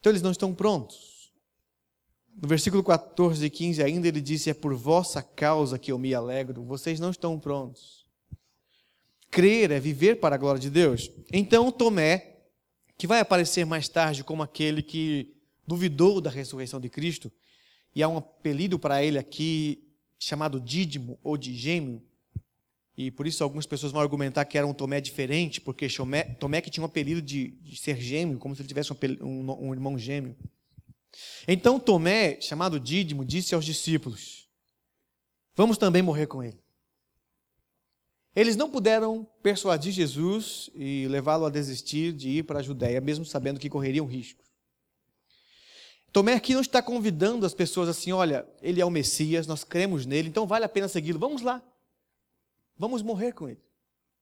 A: Então eles não estão prontos. No versículo 14 e 15 ainda ele disse: é por vossa causa que eu me alegro. Vocês não estão prontos. Crer é viver para a glória de Deus. Então Tomé, que vai aparecer mais tarde como aquele que duvidou da ressurreição de Cristo, e há um apelido para ele aqui chamado Dídimo ou Digêmeo, e por isso algumas pessoas vão argumentar que era um Tomé diferente, porque Tomé que tinha um apelido de ser gêmeo, como se ele tivesse um irmão gêmeo. Então Tomé, chamado Dídimo, disse aos discípulos: vamos também morrer com ele. Eles não puderam persuadir Jesus e levá-lo a desistir de ir para a Judéia, mesmo sabendo que correriam risco. Tomé aqui não está convidando as pessoas assim: olha, ele é o Messias, nós cremos nele, então vale a pena segui-lo, vamos lá, vamos morrer com ele.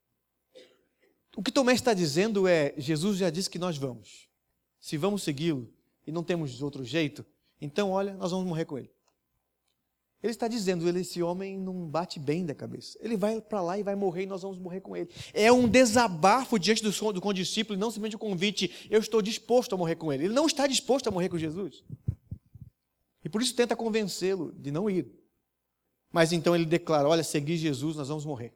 A: O que Tomé está dizendo é: Jesus já disse que nós vamos, se vamos segui-lo e não temos outro jeito, então olha, nós vamos morrer com ele. Ele está dizendo: esse homem não bate bem da cabeça. Ele vai para lá e vai morrer e nós vamos morrer com ele. É um desabafo diante do condiscípulo e não simplesmente um convite: eu estou disposto a morrer com ele. Ele não está disposto a morrer com Jesus. E por isso tenta convencê-lo de não ir. Mas então ele declara: olha, seguir Jesus, nós vamos morrer.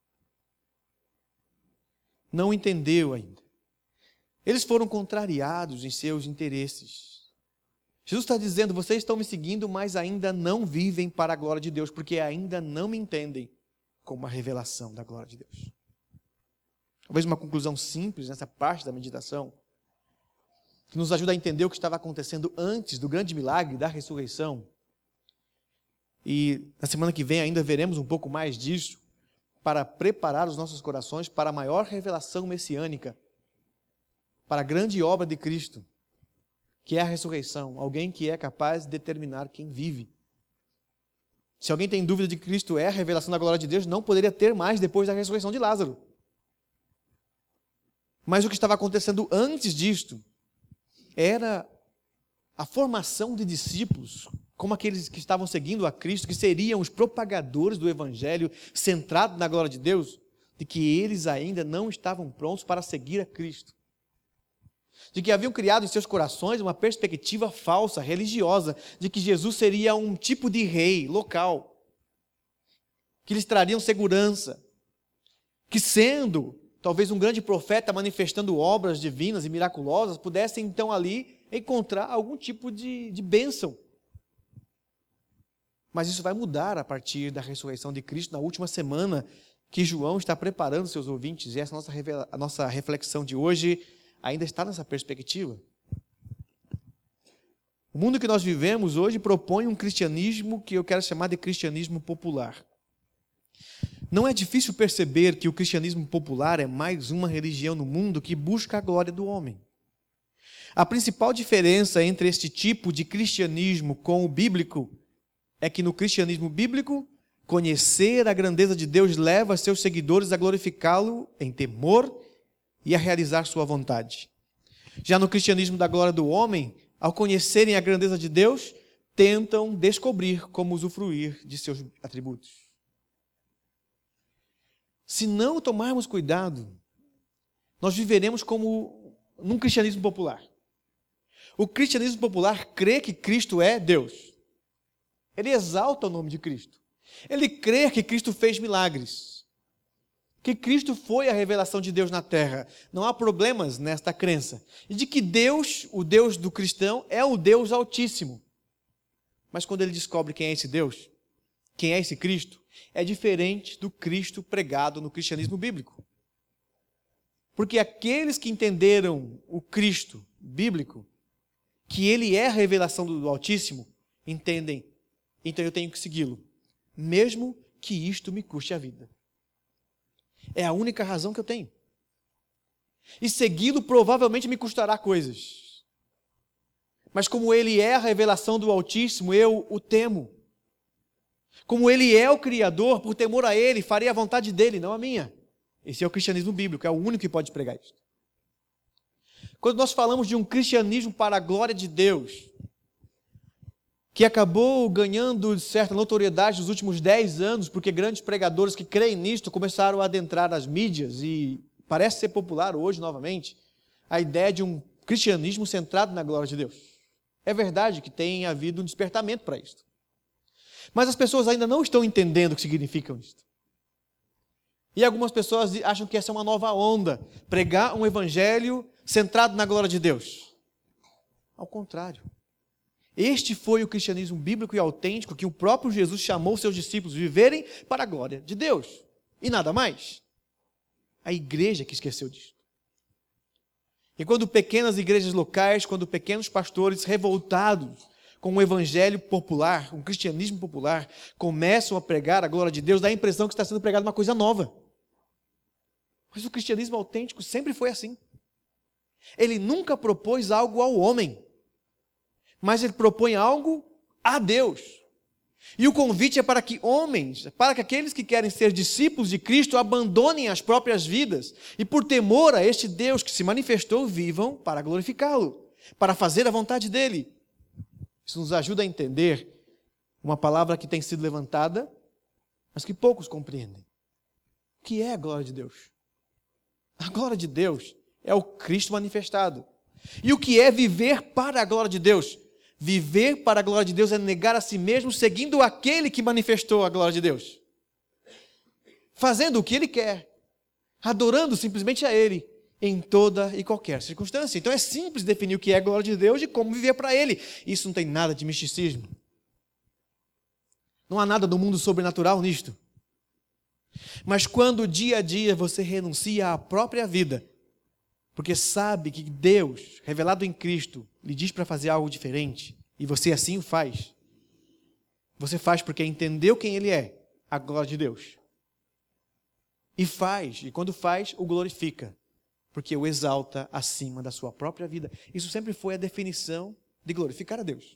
A: Não entendeu ainda. Eles foram contrariados em seus interesses. Jesus está dizendo: vocês estão me seguindo, mas ainda não vivem para a glória de Deus, porque ainda não me entendem como uma revelação da glória de Deus. Talvez uma conclusão simples nessa parte da meditação, que nos ajuda a entender o que estava acontecendo antes do grande milagre da ressurreição. E na semana que vem ainda veremos um pouco mais disso, para preparar os nossos corações para a maior revelação messiânica, para a grande obra de Cristo, que é a ressurreição, alguém que é capaz de determinar quem vive. Se alguém tem dúvida de que Cristo é a revelação da glória de Deus, não poderia ter mais depois da ressurreição de Lázaro. Mas o que estava acontecendo antes disto era a formação de discípulos, como aqueles que estavam seguindo a Cristo, que seriam os propagadores do Evangelho centrado na glória de Deus, de que eles ainda não estavam prontos para seguir a Cristo. De que haviam criado em seus corações uma perspectiva falsa, religiosa, de que Jesus seria um tipo de rei local, que lhes trariam segurança, que sendo talvez um grande profeta manifestando obras divinas e miraculosas, pudessem então ali encontrar algum tipo de bênção. Mas isso vai mudar a partir da ressurreição de Cristo, na última semana que João está preparando seus ouvintes, e essa a nossa reflexão de hoje ainda está nessa perspectiva. O mundo que nós vivemos hoje propõe um cristianismo que eu quero chamar de cristianismo popular. Não é difícil perceber que o cristianismo popular é mais uma religião no mundo que busca a glória do homem. A principal diferença entre este tipo de cristianismo com o bíblico é que no cristianismo bíblico, conhecer a grandeza de Deus leva seus seguidores a glorificá-lo em temor e a realizar sua vontade. Já no cristianismo da glória do homem, ao conhecerem a grandeza de Deus, tentam descobrir como usufruir de seus atributos. Se não tomarmos cuidado, nós viveremos como num cristianismo popular. O cristianismo popular crê que Cristo é Deus. Ele exalta o nome de Cristo. Ele crê que Cristo fez milagres. Que Cristo foi a revelação de Deus na terra. Não há problemas nesta crença. E de que Deus, o Deus do cristão, é o Deus Altíssimo. Mas quando ele descobre quem é esse Deus, quem é esse Cristo, é diferente do Cristo pregado no cristianismo bíblico. Porque aqueles que entenderam o Cristo bíblico, que ele é a revelação do Altíssimo, entendem: então eu tenho que segui-lo, mesmo que isto me custe a vida. É a única razão que eu tenho. E segui-lo provavelmente me custará coisas. Mas como ele é a revelação do Altíssimo, eu o temo. Como ele é o Criador, por temor a ele, farei a vontade dele, não a minha. Esse é o cristianismo bíblico, é o único que pode pregar isso. Quando nós falamos de um cristianismo para a glória de Deus, que acabou ganhando certa notoriedade nos últimos 10 anos, porque grandes pregadores que creem nisto começaram a adentrar as mídias, e parece ser popular hoje novamente, a ideia de um cristianismo centrado na glória de Deus. É verdade que tem havido um despertamento para isto. Mas as pessoas ainda não estão entendendo o que significa isto. E algumas pessoas acham que essa é uma nova onda, pregar um evangelho centrado na glória de Deus. Ao contrário. Este foi o cristianismo bíblico e autêntico que o próprio Jesus chamou seus discípulos a viverem para a glória de Deus. E nada mais. A igreja que esqueceu disso. E quando pequenas igrejas locais, quando pequenos pastores revoltados com o evangelho popular, um cristianismo popular, começam a pregar a glória de Deus, dá a impressão que está sendo pregada uma coisa nova. Mas o cristianismo autêntico sempre foi assim. Ele nunca propôs algo ao homem, mas ele propõe algo a Deus. E o convite é para que homens, para que aqueles que querem ser discípulos de Cristo abandonem as próprias vidas e por temor a este Deus que se manifestou, vivam para glorificá-lo, para fazer a vontade dele. Isso nos ajuda a entender uma palavra que tem sido levantada, mas que poucos compreendem. O que é a glória de Deus? A glória de Deus é o Cristo manifestado. E o que é viver para a glória de Deus? Viver para a glória de Deus é negar a si mesmo, seguindo aquele que manifestou a glória de Deus. Fazendo o que ele quer. Adorando simplesmente a ele, em toda e qualquer circunstância. Então é simples definir o que é a glória de Deus e como viver para ele. Isso não tem nada de misticismo. Não há nada do mundo sobrenatural nisto. Mas quando dia a dia você renuncia à própria vida, porque sabe que Deus, revelado em Cristo, lhe diz para fazer algo diferente, e você assim o faz. Você faz porque entendeu quem Ele é, a glória de Deus. E faz, e quando faz, o glorifica, porque o exalta acima da sua própria vida. Isso sempre foi a definição de glorificar a Deus.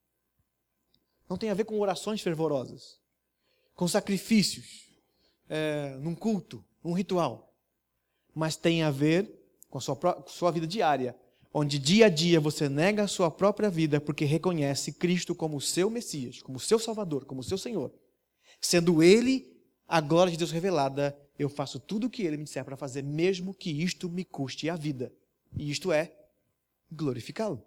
A: Não tem a ver com orações fervorosas, com sacrifícios, num culto, num ritual, mas tem a ver com a sua vida diária, onde dia a dia você nega a sua própria vida porque reconhece Cristo como o seu Messias, como o seu Salvador, como o seu Senhor. Sendo Ele a glória de Deus revelada, eu faço tudo o que Ele me disser para fazer, mesmo que isto me custe a vida. E isto é glorificá-lo.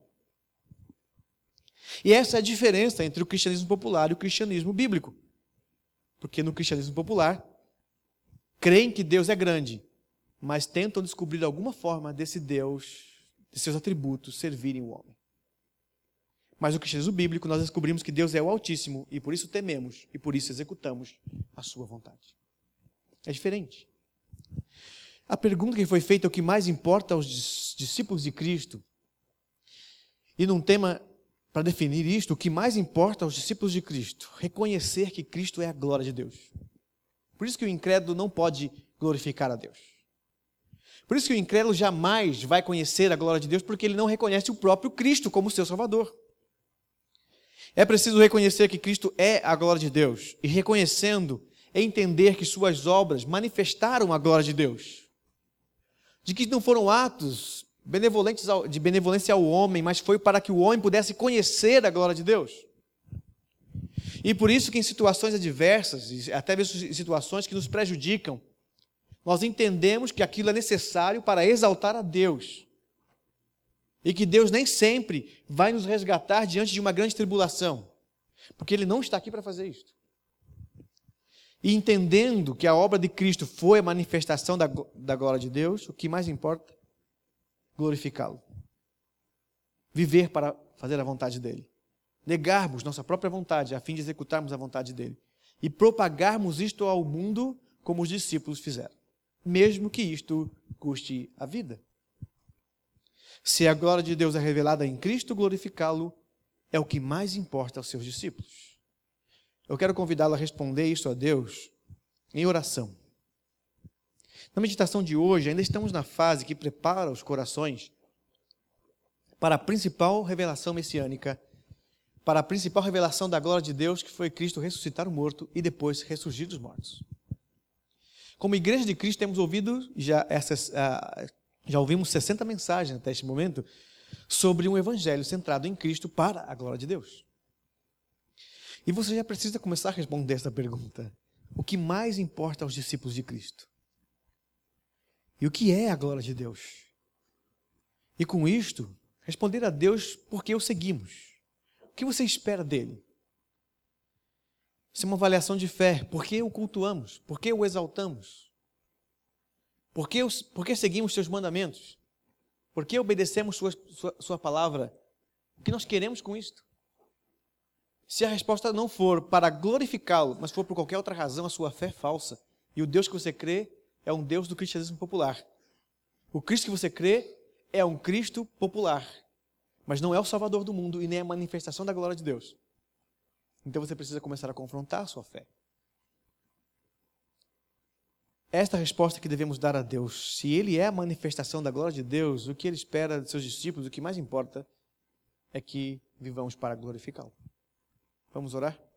A: E essa é a diferença entre o cristianismo popular e o cristianismo bíblico. Porque no cristianismo popular, creem que Deus é grande, mas tentam descobrir alguma forma desse Deus, de seus atributos, servirem o homem. Mas no cristianismo bíblico nós descobrimos que Deus é o Altíssimo e por isso tememos e por isso executamos a sua vontade. É diferente. A pergunta que foi feita, o que mais importa aos discípulos de Cristo, e num tema para definir isto, o que mais importa aos discípulos de Cristo, reconhecer que Cristo é a glória de Deus. Por isso que o incrédulo não pode glorificar a Deus. Por isso que o incrédulo jamais vai conhecer a glória de Deus, porque ele não reconhece o próprio Cristo como seu Salvador. É preciso reconhecer que Cristo é a glória de Deus, e reconhecendo, entender que suas obras manifestaram a glória de Deus. De que não foram atos de benevolência ao homem, mas foi para que o homem pudesse conhecer a glória de Deus. E por isso que em situações adversas, até mesmo em situações que nos prejudicam, nós entendemos que aquilo é necessário para exaltar a Deus. E que Deus nem sempre vai nos resgatar diante de uma grande tribulação. Porque Ele não está aqui para fazer isto. E entendendo que a obra de Cristo foi a manifestação da glória de Deus, o que mais importa? Glorificá-lo. Viver para fazer a vontade dEle. Negarmos nossa própria vontade a fim de executarmos a vontade dEle. E propagarmos isto ao mundo como os discípulos fizeram. Mesmo que isto custe a vida. Se a glória de Deus é revelada em Cristo, glorificá-lo é o que mais importa aos seus discípulos. Eu quero convidá-lo a responder isso a Deus em oração. Na meditação de hoje, ainda estamos na fase que prepara os corações para a principal revelação messiânica, para a principal revelação da glória de Deus, que foi Cristo ressuscitar o morto e depois ressurgir dos mortos. Como igreja de Cristo, temos ouvido, já ouvimos 60 mensagens até este momento, sobre um evangelho centrado em Cristo para a glória de Deus. E você já precisa começar a responder essa pergunta. O que mais importa aos discípulos de Cristo? E o que é a glória de Deus? E com isto, responder a Deus por que o seguimos. O que você espera dele? Isso é uma avaliação de fé. Por que o cultuamos? Por que o exaltamos? Por que seguimos seus mandamentos? Por que obedecemos sua palavra? O que nós queremos com isto? Se a resposta não for para glorificá-lo, mas for por qualquer outra razão, a sua fé é falsa. E o Deus que você crê é um Deus do cristianismo popular. O Cristo que você crê é um Cristo popular, mas não é o Salvador do mundo e nem a manifestação da glória de Deus. Então você precisa começar a confrontar a sua fé. Esta é a resposta que devemos dar a Deus. Se Ele é a manifestação da glória de Deus, o que Ele espera de seus discípulos, o que mais importa é que vivamos para glorificá-lo. Vamos orar?